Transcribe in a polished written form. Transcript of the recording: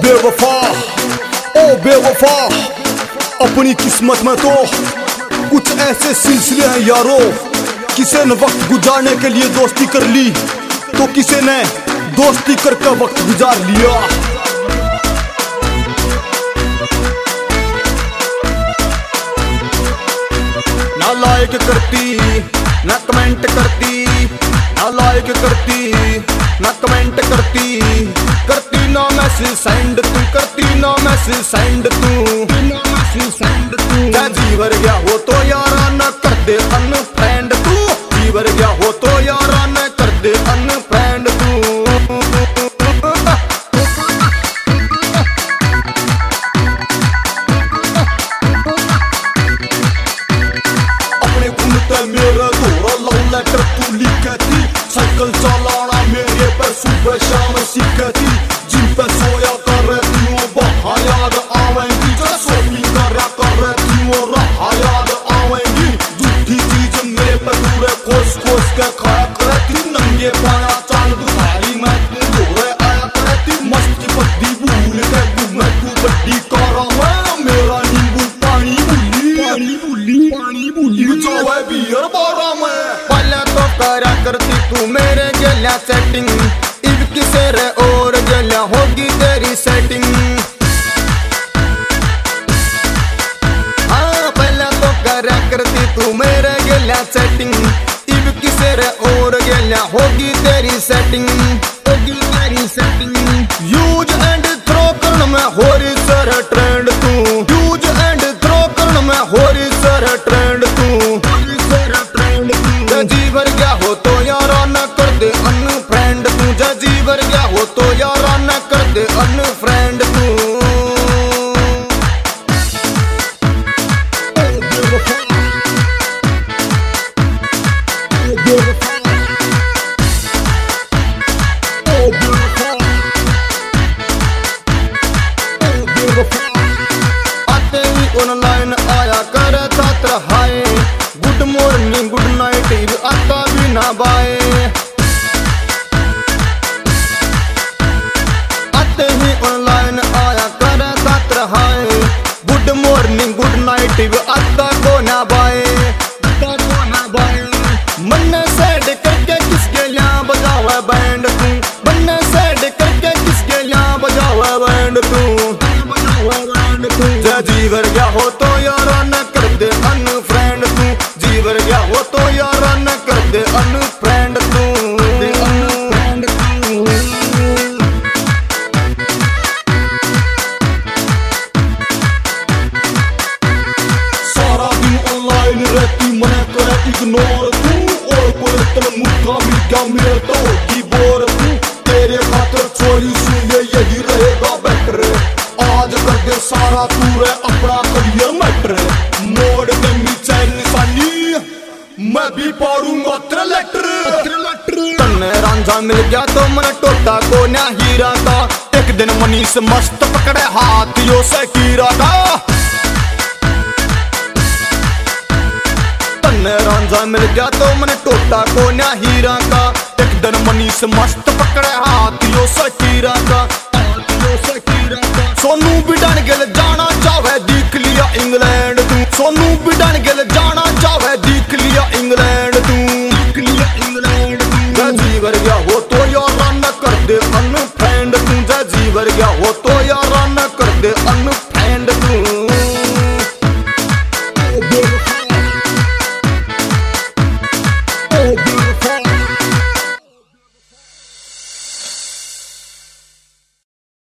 बेवफा, ओ बेवफा, अपनी किस्मत में तो कुछ ऐसे सिलसिले हैं यारो। किसी ने वक्त गुजारने के लिए दोस्ती कर ली तो किसी ने दोस्ती करके वक्त गुजार लिया। ना लाइक करती ना कमेंट करती, ना लाइक करती ना कमेंट करती, करती ना मैसेज सेंड तू, करती ना मैसेज सेंड तू। क्या जीवर गया हो तो यारा न कर दे अनफ्रेंड तू, जीवर गया हो तो यारा न कर दे अनफ्रेंड तू। अपने घूमते मेरे दोरा लव लेटर तू लिखती, साइकिल चलाना मेरे पर सुबह शाम सीखती, जिन पे सोया कर रहती हूँ वहाँ याद आवेंगी, जो सोनी करया कर रहती हूँ रहा याद आवेंगी। झूठी चीज मेरे पे दूरे खोस खोस के खाया करती, नंगे पाया चाल दुधारी मैं तू दोरे आया करती, मस्त की बद्दी भूल के मैं तू बड्डी कारा मैं, मेरा नींबू पानी बुली पानी बुली पानी बुली जो है बियर बारा मैं। पहले तो करा करती तू मेरे गलिया सेटिंग, इब किसे रे और गलिया होगी तेरी सेटिंग। हाँ पहले तो करा करती तू मेरे गलिया सेटिंग, इब किसे रे और गलिया होगी तेरी सेटिंग, होगी तेरी सेटिंग। यूज एंड थ्रो करन में होरी सर ट्रेंड तू, यूज एंड थ्रो करन में होरी सर ट्रेंड तू, होरी सर ट्रेंड तू। जीवर गया हो तो यारा न कर दे अनफ्रेंड तू, जीवर गया हो तो यारा न कर दे अनफ्रेंड तू। आते ही ऑनलाइन आया कर छात्र hi, good morning good night आता भी ना बाय। आते ही ऑनलाइन आया कर छात्र hi, good morning good night आता को ना बाय, आता को ना बाय। मन सेड करके किसके यहाँ बजावा बैंड तू, मन सेड करके किसके यहाँ बजावा बैंड तू, जीवर गया हो तो यारा न कर दे अनफ्रेंड तू, जीवर गया हो तो यारा न कर दे अनफ्रेंड तू, अनफ्रेंड तू। सारा दिन ऑनलाइन रहती मना करे इग्नोर तू, और कोई तन मुद्दा मिल गया मेरे तो होगी बोर तू। तेरे खातर चोरी सुनिए यही रहेगा बेटर, आज कर दे सारा तू रे अपना करियर मैटर, मोड़ दे नीचे निशानी मैं भी पढ़ूंगा तेरा लेटर। तन्ने रांझा मिल गया तो मन टोटा को न्या हीरा का, एक दिन मनीष मस्त पकड़े हाथियों से कीरा का। तन्ने रांझा मिल गया तो मन टोटा को न्या हीरा का, एक दिन मनीष मस्त पकड़े हाथियों से कीरा का। सोनू बिडन गिल जाना चाहे देख लिया इंग्लैंड तू, सोनू बिडन गिल जाना चाहे देख लिया इंग्लैंड तू, देख लिया इंग्लैंड तू। जीवर गया हो तो यारा न कर दे अनफ्रेंड तू, जीवर गया हो तो यार